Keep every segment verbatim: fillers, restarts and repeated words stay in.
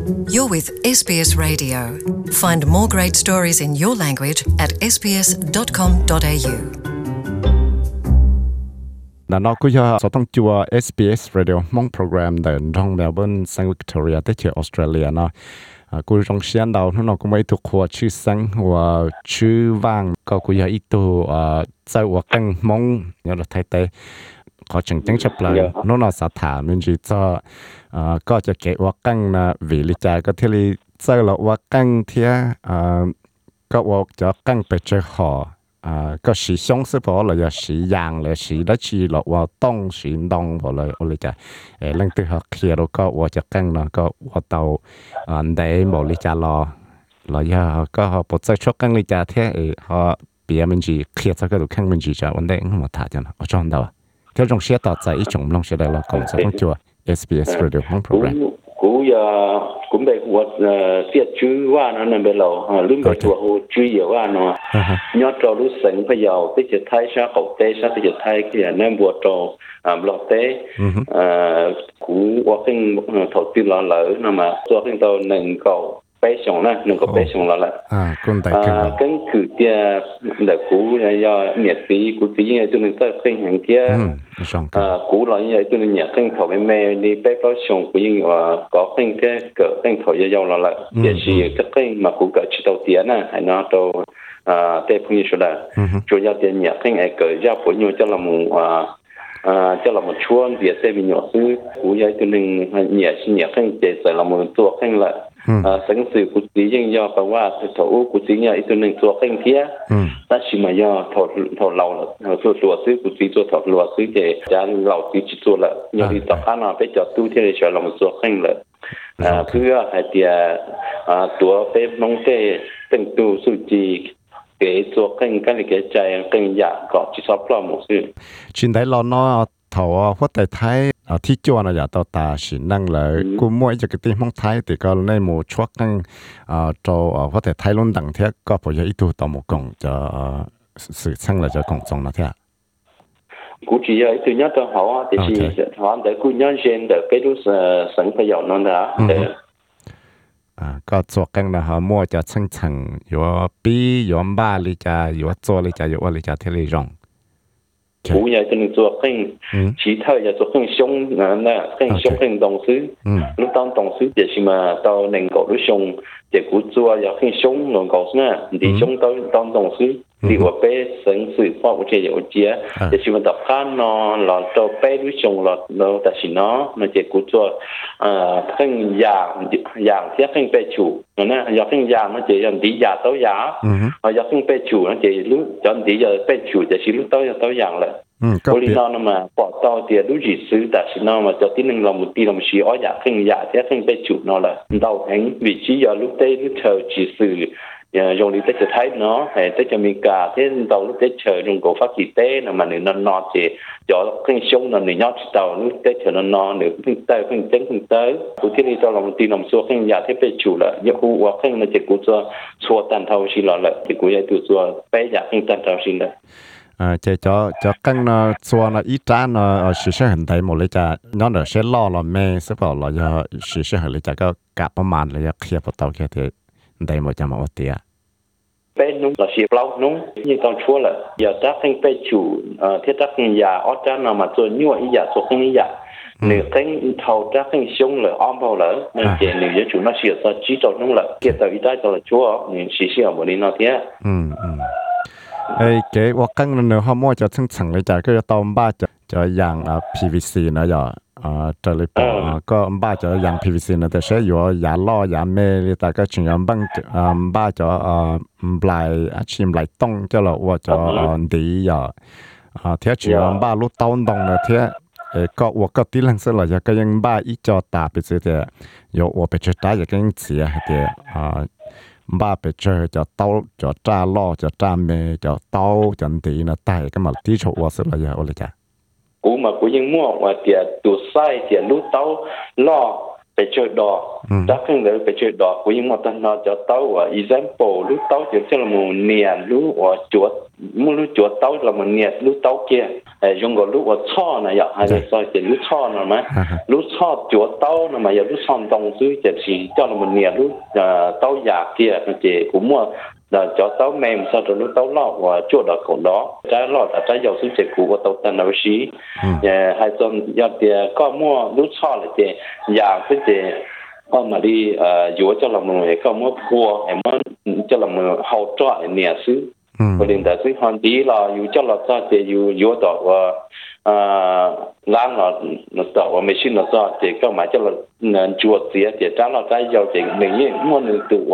You're with ét bê ét Radio. Find more great stories in your language at ét bê ét chấm com chấm a u. Nà nó cũng do số thông chùa ét bê ét Radio mong program đến trong Melbourne, Saint Victoria, tới chợ Australia nó. Cũng trong xuyên đầu nó cũng mấy thuộc khoa chữ sáng và chữ vàng có cũng có ít tu chơi và căng mong nhớ là thay tay có chừng chừng chấp lời nó nó sẽ thả mình chỉ cho có cho kể và căng là vì lý giải có thể là chơi là và căng thì có và cho căng bị chơi họ có sử dụng sự bảo là giờ sử dụng là sử đã chỉ là và tông sử động vào lời lý giải lần từ học kia rồi có và cho căng là có và tàu để bảo lý giải là là giờ có họ bộ chơi cho căng lý giải thế họ别们去开这个都看们去着，问题我他讲了，我撞到啊，这种写到在一种弄起来了，讲这种叫 ét bê ét Radio Hong Program。 古呀，古被我呃，这主话呢那边咯，啊，轮被做主要话呢，要做路省不要，这些太啥好带啥，这些太个那不做啊，不带，呃，古我跟投资了了，那么做跟到能够。bé xong nè, đừng có bé xong là là à, cái cử kia là cũ do nhiệt tí cũ tí như tôi nên tới khinh hàng kia cũ là như vậy tôi nên nhiệt khinh thổi bên mẹ đi bé có xong của những có khinh cái cỡ khinh thổi do là là để gì cái khinh mà cũ cỡ chỉ đầu tiên nè hay nó đâu tê phong như thế là chủ yếu tiền nhiệt khinh ai cỡ ra của nhiều cho là một cho là một chuông việc xe bị nhỏ xứ cũ vậy tôi nên nhiệt nhiệt khinh để sẽ là mộtตัวkhinh làสังสือกุฏิยังย่อแปลว่าถอกุฏิเนี่ยอีกตัวหนึ่งตัวเข่งเทียถ้าชิมาย่อถอถอเราตัวตัวซื้อกุฏิตัวถอรัวซื้อเจจะเราตีจิตตัวละย่อที่ต่อข้างเราไปจอดตู้ที่เราใช้เรามาตัวเข่งเลยเพื่อให้เดียตัวเป็นน้องเต้เป็นตู้สุจีเก๋ตัวเข่งกันเลยเก๋ใจเข่งอยากเกาะจิตซอบพร้อมหมดซื้อชินได้เราเนาะถอว่าแต่ไทยที่จวนเราอยากต่อตาสินั่งเลยกูมั่วจะกินมองไทยแต่ก็ในหมู่ชัวกันโจว่าแต่ไทยล้นดังเท่าก็พอจะอีตัวต่อหมู่กงจะสื่อช่างเราจะกงจงนะเท่ากูchỉ là từ nhất tôi hỏi thì chỉ hỏi đểกูnhân dân để cái lúc sống phải giàu non đó để ก็做กันนะฮะมั่วจะช่างช่างอยู่ปีอยู่บ้านเลยจะอยู่做เลยจะอยู่ว่าเลยจะเท่าไรรอง古嘢就能做更，其他嘢做更凶啊，那更凶更动词。lúc當動詞就係嘛，到能夠都凶，就古做又更凶能夠呢，你凶到當動詞，你話俾生死法或者有啲，就係嘛到看咯，然後到俾都凶咯，然後但是呢，那就古做啊更อย่างอย่างที่更被處，那要更อย่าง那就人哋อย่าง到อย่าง，啊要更被處，那就รู้人哋就被處，就是รู้到到อย่าง啦。บริโภคมาปอดต่อเดียรู้จีซื้อแต่สินอมาจะที่หนึ่งเราหมดตีเราชี้อ้อยอยากขึ้นอยากที่ขึ้นไปจุดนอละเราเห็นวิธียาลูกเต้ลูกเชอจีซื้อยงลีเต้จะไทยเนาะแต่เต้จะมีกาที่เราลูกเต้เชอยงโกฟักจีเต้นะมันหนึ่งนอนนอนจีจอขึ้นชงนอนหนึ่งยอดเราลูกเต้เชอนอนนอนหนึ่งขึ้นเต้ขึ้นเต้ขึ้นเต้ผู้ที่นี่เราเราตีเราชัวขึ้นอยากที่ไปจุดละยาคูว่าขึ้นมันจะกูจะชัวตันเท่าชิลละจะกูจะตัวชัวไปอยากขึ้นตันเท่าชิลละ à chỉ cho cho căng nó xua nó ít ra nó sự sẽ hình thành một lấy cha nó nó sẽ lo là mẹ sẽ bảo là do sự sẽ hình lấy cha có cảประมาณเลยเคลียร์พอตอแค่ที่ได้หมดจะมาว่าเตี้ยเป็นนุ่งเราเสียเปล่านุ่งยังต้องชัวร์เลยอย่าจักให้ไปจู่เอ่อที่จักให้ยาออจ้านามาตัวยั่วอียาตัวให้ยาหนึ่งให้เท่าจักให้ชงเลยอ้อมเปล่าเลยนั่นเจหนึ่งจะจู่น่าเสียสักจีจอดนุ่งเลยเกี่ยวกับอีได้ตัวชัวร์หนึ่งสีเสียหมดนี้นาเตี้ยอืมอืมไอ้เก๋ว่ากั้งนั่นเนอะเขามั่วจะทั้งฉังเลยจ้ะก็จะตอมบ้าจะจะอย่างอ่า พี วี ซี นะอย่าอ่าจะเลยปอก็บ้าจะอย่าง พี วี ซี นะแต่ใช้อยู่ยาล่อยาเมลิแต่ก็จึงยังบังอ่าบ้าจะอ่าปลายอาชีพปลายต้องจะเราว่าจะอ่าดีอย่าอ่าเทียจึงบ้าลุต้นตรงนะเทียเออก็ว่าก็ตีหลังเสร็จแล้วจะก็ยังบ้าอีจอตาไปเสียแต่อยู่ว่าไปจะตายจะก็ยังเสียเดียอ่าบ้าไปเจอจะเต้าจะจ้าล่อจะจ้าเมจะเต้าจันตีนะตายก็มาที่โชว์สุดเลยอะไรจ้ะกูมากูยังมั่วว่าเดี๋ยวตัวไส้เดี๋ยวรู้เต้าล่อ被chơi đỏ chắc không được被chơi đỏ của những một thằng nó cho tao và example lúc tao chỉ cho là một nè lúc và chuột muốn lúc chuột tao là một nè lúc tao kia dùng cái lúc và cho này vậy hay là sao chỉ lúc cho này mà lúc cho chuột tao này mà giờ lúc xong đồng dưới chỉ chỉ cho là một nè lúc tao già kia chỉ cũng mua là cho tao mềm sau đó lúc tao lọt và chuột ở cổ đó trái lọt là trái dầu xuống chỉ của của tao tên nào xí hay xong giờ thì có mua lúc cho là chỉ già cái gì còn mà đi dúa cho là người có mua phua em muốn cho là người hậu trợ nè xứ và đến tại xứ hoàn tí là dúa cho là sao thì dúa dúa tọt và lan là nó tọt và machine là sao thì có mà cho là chuột xía thì trái là trái dầu thì mình như muốn được tự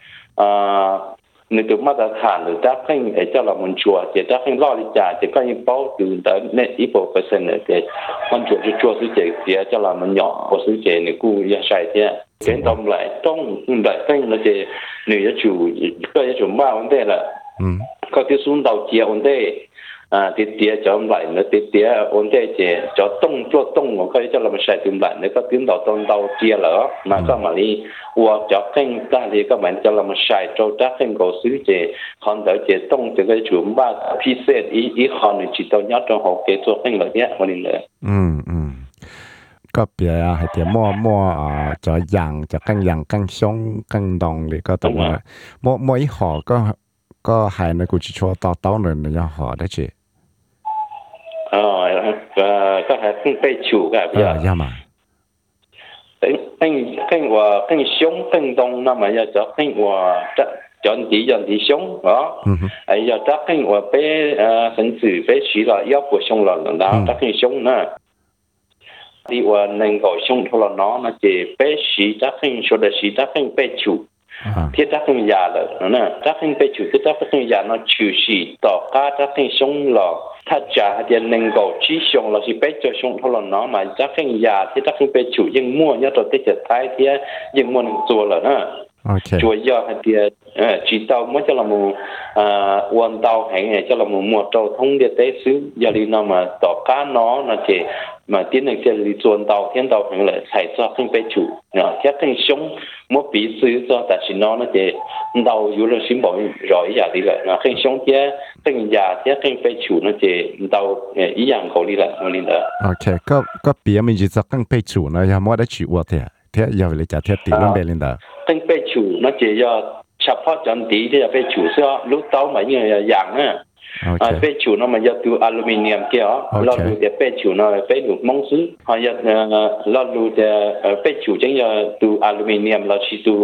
người tự mắt đã thản được tác khinh để cho là một chùa thì tác khinh lo đi trả thì có những bao từ tới nên ít bộ phần sen này thì con chùa cho chùa sư chế thì cho là một nhỏ của sư chế này cu ya sai thế cái tông lại trong đại khinh là thì người gia chủ có gia chủ ba vấn đề là có cái xuống đầu chia vấn đề à thì tía cho ông lại nữa thì tía vấn đề thì cho tông cho tông một cái cho là một sai tìm lại nữa có tiếng đầu tông đầu chia lỡ mà có mà đi và cho kênh ta thì các bạn cho là một sai cho các kênh cổ xứ thì còn đỡ thì tông thì cái chủ ba pc ý ý còn chỉ tao nhớ trong học kế thuộc kênh là nhé mà đi nữa ừ ừก็เปียให้เตียมั่วมั่วอ่าจะอย่างจะกังอย่างกังชงกังดองเลยก็ตัวว่ามั่วมั่วอีหอก็ก็หายในกูจะชัวต่อเต้าหนึ่งในยหอได้จีอ๋อก็หายขึ้นไปชูกันพี่อ่ะมา更更ว่า更凶更动那么要找更ว่าจะจอนดีจอนดี凶อ๋อไอ้要找更ว่า被呃甚至被许了要不凶了然后找更凶呢ที่ว่าหนึ่งก็ช่วงทุลน้อนะเจเป้ชีจักขึ้นชดชีจักขึ้นเป้ชูที่จักขึ้นยาเลยนะจักขึ้นเป้ชูที่จักขึ้นยานะชูชีต่อการจักขึ้นช่วงหลอกถ้าจะเดียนหนึ่งก็ชี้ช่วงเราสิเป้จะช่วงทุลน้อมาจักขึ้นยาที่จักขึ้นเป้ชูยังมั่วยังตัวที่จะท้ายที่ยังมั่วหนึ่งตัวเลยนะช่วยย่อให้เดียเออจีเตาเมื่อจะละมูอ่าวันเตาแห่งเนี่ยจะละมูมัวเตาทงเดียเตซื้อยาลีนมาต่อการน้อนะเจmà tiến hành sẽ đi chuẩn tàu thiên tàu hàng lại xảy ra không phải chủ nhá chắc không sống một bị xử cho tại vì nó nó chỉ tàu dù là xin bảo rồi giờ đi lại nó không sống chứ không giờ chứ không phải chủ nó chỉ tàu ý dạng cầu đi lại nó đi nữa ok có có bị mình chỉ không phải chủ nó giờ mới đã chủ vậy thế thế giờ phải trả tiền tiền bên lên đó không phải chủ nó chỉ giờ sắp phát triển tí thì phải chủ sao lúc tàu mà như dạng á à bê chủ nó mà giờ từ aluminium kia ó lót lù để bê chủ nó bê lù mông sứ họ giờ lót lù để bê chủ chính giờ từ aluminium là chỉ từ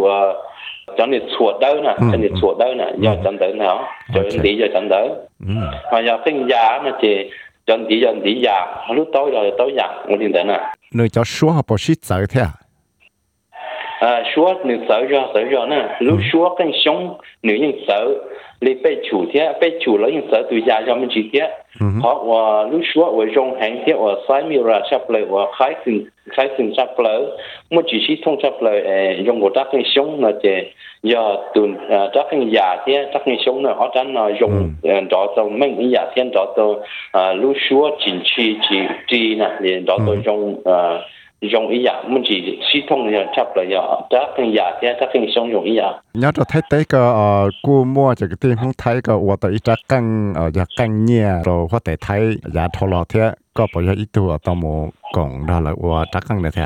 cho nên chuột đâu nè cho nên chuột đâu nè giờ chân tới nào cho nên tí giờ chân tới họ giờ cái giá nó chỉ cho nên tí giờ tí giá lúc tối rồi tối giá một tiền tới nè nơi cho số họ bỏ shit sợ thế à số nếu sợ rồi sợ rồi nè lúc số cái sống nếu như sợ li被chủ thế被主了因此对家上面去贴好我如说我用行贴我三米了差不多我开始开始差不多我只是通差不多诶用我打跟胸那这要对呃打跟牙贴打跟胸呢好咱呢用呃找到每牙贴找到呃如说进去去去呢连找到用呃用ý dạng mình chỉ suy thông là chấp là giờ các cái giả thế các cái sống dùng ý dạng nhớ cho thấy tới cái cô mua cho cái tiền không thấy cái và tới chắc căng ở giờ căng nhẹ rồi có thể thấy giá thô lọ thế có bao giờ ít tuổi tao mua còn đó là và chắc căng này thế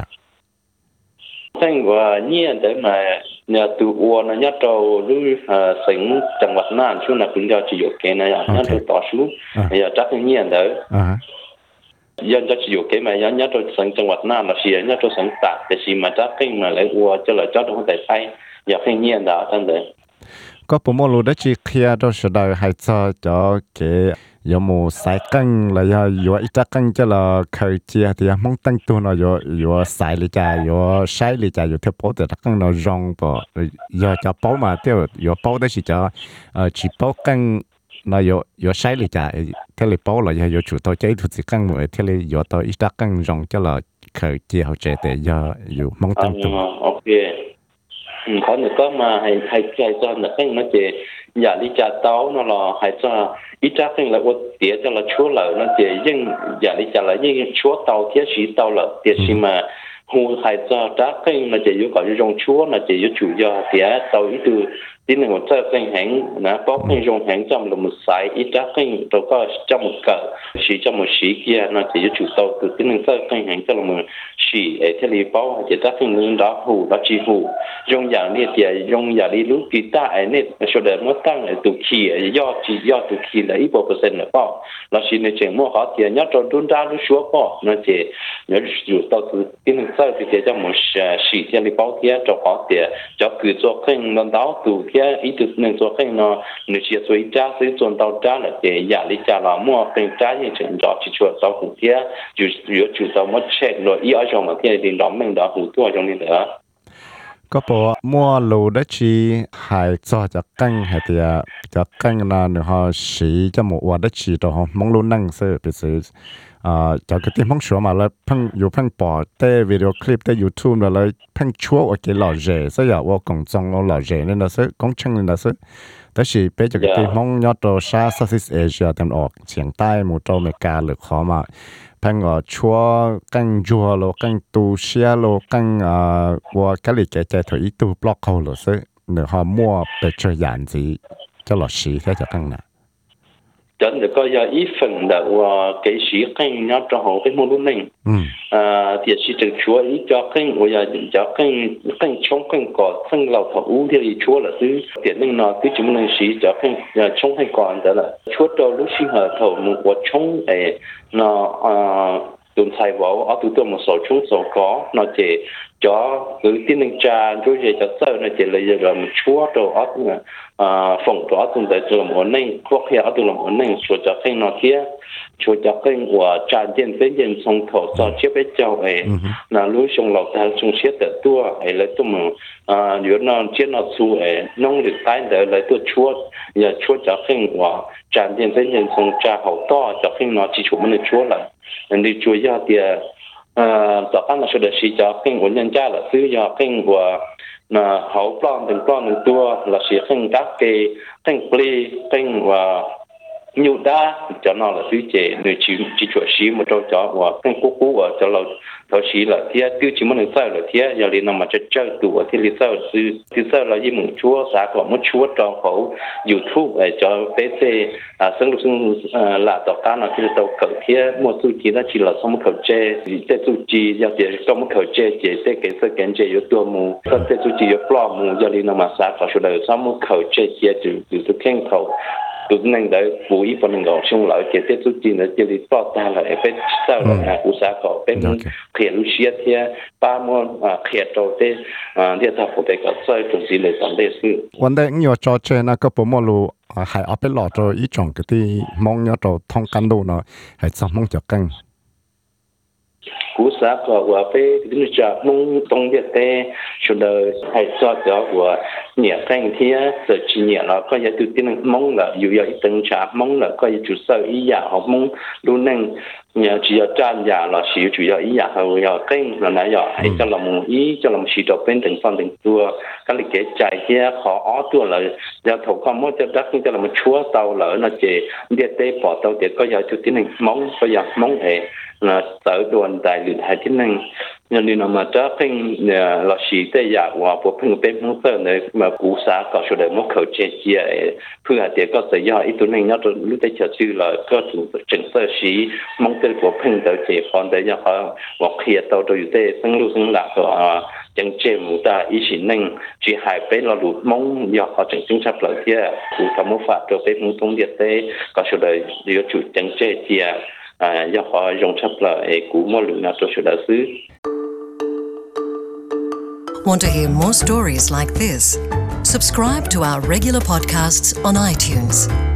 cái và nhẹ để mà nhà từ uo nó nhớ trâu lưu sinhจังหวัดน่านช่วงนั้นคุณจะchỉ cái này nhớ từ tỏ xuống giờ chắc cái nhẹ đấy dân cho chịu cái mà nhớ nhớ cho sảnจังหวัดน่านlà gì nhớ cho sản tạc để gì mà chắc cái mà lại uo cho là cho nó không thể thay giờ cái nhiên đó thân đấy có bộ môn đó chỉ kia đó sẽ đợi hay cho cho cái有冇晒更嚟呀？有一隻更即係佢知啊，啲蒙登多呢，有有晒嚟咋，有晒嚟咋，有條包的更呢用噃，有就包嘛，啲有包的是就誒只包更。nó có có sai lệch à, thế là bảo là có chủ tàu chơi thuộc gì căng mới, thế là có tàu ít đã căng rong cho là khởi chia hậu trẻ để do có mong tăng tu. Ok, có nữa có mà hay hay chơi cho nó cái nó chỉ giờ đi trả tàu nó là hay cho ít đã căng là ốt tiệt cho là chúa lợi nó chỉ nhưng giờ đi trả là nhưng chúa tàu thiết sĩ tàu là tiệt sĩ mà hù hai cho đã kênh là chỉ có có dùng chúa là chỉ chủ do thì tàu ít từ tin là một tờ kênh hàng là có kênh dùng hàng trong là một sai ít đã kênh đâu có trong một cỡ chỉ trong một xí kia là chỉ chủ tàu từ tin là tờ kênh hàng trong là một xí ở thế này bao chỉ đã kênh những đó hù đó chỉ hù dùng dạng này thì dùng dạng đi lúc kỳ ta ấy này số đời mất tăng ở tụ khí do chỉ do tụ khí là ít bộ percent là bao là chỉ này chuyện mua họ thì nhớ cho đun ra lúc xuống bao nó chỉ nhớ chủ tàu từ tin là tờ thì trong một xí thế này bao kia cho họ thì cho cứ cho kênh nó đó tụ kia ít từ nên cho kênh nó nếu chỉ cho ít giá sẽ chọn tàu giá là để giả lý giá là mua kênh giá như chuyện đó chỉ cho tàu cũng kia chủ yếu chủ tàu mất chết rồi ý ở trong mà kia thì đó mình đó cũng thua trong này nữa có bộ mua lô đất chi hay cho cho canh hay thì cho canh là nữa họ sử cho một quả đất chi đó mong luôn năng sơ bị sự à cho cái tiếng mong sửa mà là phăngอยู่phăng bỏ tê video clip tê YouTube rồi là phăng chúa ở cái lò rể sẽ giờว่าcông trong nó lò rể nên là sẽ công chân nên là sẽแต่สิไปจากที่มองยอดตัวชาติ Southeast Asia ตะวันออกเฉียงใต้หมู่โตอเมริกาหรือขอมาเพิ่งก็ชัวกันจัวโลกันตูเชียโลกันอ่าว่าก็เลยแก่ใจถอยตูบล็อกเขาหรือซึ่งเนื้อหอมมั่วไปเจออย่างสิจะหลอดสีแค่จะกันนะ真的个要一份的我给时跟要正好跟木路内，嗯，啊，也是正说一家跟我要人家跟跟冲跟搞跟老头屋的里说了是点那呢，对什么东西就跟呃冲跟搞的了，说到路线和头我冲诶，那啊。tụi thầy bảo ở tụi tôi một số chúng số có nó chỉ cho cứ tin năng tra rồi về cho sơ nó chỉ là giờ một chúa đồ ở à phòng đó tụi tại tụi muốn nên quốc hệ ở tụi muốn nên số cho kênh nó kia số cho kênh của tra tiền tới tiền xong thổ cho chiếc bé châu ấy là lúc xong lọc ta xong xét được tua ấy lấy tụi mình à nếu nó chiếc nó su ấy nông được tái để lấy tụi chúa giờ chúa cho kênh của tra tiền tới tiền xong tra hậu to cho kênh nó chỉ chủ mình chúa là nên đi chúa giờ thì àต่อกันเราจะชี้จะเป็นคนยังจ้าละซื้อยาเป็นว่าน่ะเขาปลอมเป็นปลอมเป็นตัวเราเสียเป็นกักเกเป็นปลีเป็นว่าnhiều đa cho nó là thứ chế người chỉ chỉ cho xí một chỗ cho và cái cú cú ở choเราthấu xí là thì tiêu chỉ muốn sao là thì giờ đi nằm mà chơi chơi tụ thì lý sao sư thì sao là gì muốn chúa xã của muốn chúa trong khẩu YouTube để cho pê xê à sinh lúc sinh là tàu cá là cái tàu khẩu thì một số chỉ là chỉ là xong một khẩu chế thì cái số chỉ giờ thì xong một khẩu chế chế cái cái sự kiện chế yếuตัวมูก็cái số chỉ yếu ploมูgiờ đi nằm mà xã của số đời xong một khẩu chế chế từ từ từ khen khẩu tụi nên để phụ ý phần ngọn xung lợi thì tết chút tiền là chỉ đi bỏ ta là phải sao là nhà cụ xã có phải khởi lúc xưa thì ba môn khởi đầu thì thì ta phải có sai trong gì để làm đấy sự vấn đề nhiều cho chơi na có bộ môn lu hay ở bên lọ rồi ý chọn cái thì mong nhớ rồi thông căn đồ nó hay sao mong cho căng cú xã có và phải đến giờ mong tông địa thế cho đời hay cho cho và nhẹ canh thì giờ chỉ nhẹ là có thể tự tin mong là dù vậy từng trả mong là có thể chủ sở ý giả học mong luôn nên nhờ chỉ ở trang giả là chỉ chủ yếu ý giả hồi giờ kênh là nãy giờ hay cho lòng ý cho lòng chỉ đọc bên từng phần từng tua cái lịch kế chạy kia khó ó tua là giờ thủ không muốn cho đất cho là một chúa tàu lỡ nó chỉ địa thế bỏ tàu để có thể tự tin mong có thể mong hệ là sở đoàn đại luyện hai tiếng năng nhưng nếu mà cho phim là chỉ để giả và bộ phim bên muốn sơ này mà cú xã có số đời một khẩu chế chia phương hạt để có thể do ít tuổi năng nhớ rồi lúc đấy chờ chứ là có chỉnh sơ sĩ mong tới bộ phim tới chế còn để cho họ hoặc khi tàu rồi để sinh lưu sinh lạc của chẳng chế một ta ý chỉ năng chỉ hai bên là lụt mong do họ chỉnh chính xác lợi kia cú có một phạt rồi bên muốn tung điện tế có số đời điều chủ chẳng chế chia à do họ dùng chấp lợi của mỗi lượng nào cho sự đại sứ. Want to hear more stories like this? Subscribe to our regular podcasts on iTunes.